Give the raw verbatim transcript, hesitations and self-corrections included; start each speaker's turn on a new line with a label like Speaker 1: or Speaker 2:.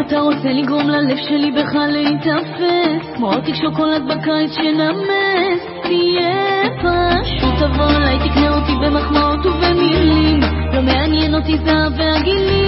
Speaker 1: אתה רוצה לגרום ללב שלי בך להתאפס, כמו עותק שוקולד בקיץ שנמס. תהיה פשוט, תבוא אליי, תקנה אותי במחמאות ובמילים, לא מעניין אותי זהב והגילים.